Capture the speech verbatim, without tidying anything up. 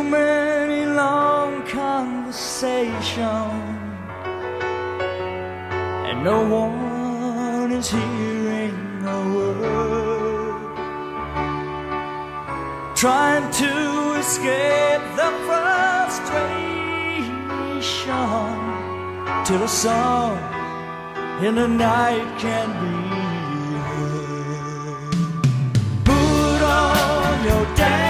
many long conversations, and no one is hearing a word, trying to escape the frustration, till a song in the night can be heard. Put on your dance